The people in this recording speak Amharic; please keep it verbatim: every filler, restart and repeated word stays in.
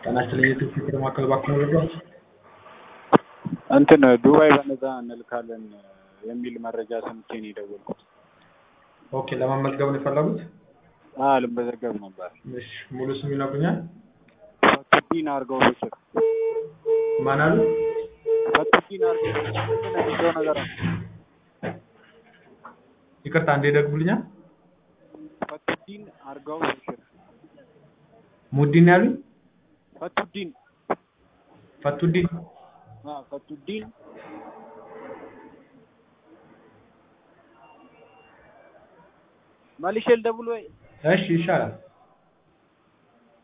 ጤናችን ለየትኛው ፊክር ማዕከል ባክኖ ልርዳዎት? እንትን ዱባይ በነፃ እንልካለን የሚል መረጃ ሰምቼ ነው የደወልኩት። ኦኬ ለመመዝገብ ነው የፈለጉት? አዎ ልመዘገብ ነበር። እሺ ሙሉ ስም ይነግሩኛል? ፈቱዲን አርጋው በሽር። ማን አሉ? ፈቱዲን አርጋው በሽር ምን እንደሆነ ነገር አለ። ይቅርታ አንዴ ደግሙልኛል? ፈቱዲን አርጋው በሽር። ሙዲን ያሉኝ? ፈቱዲን ፈቱዲን አዎ ፈቱዲን መልሼ ልደውል ወይ? እሺ ይሻላል።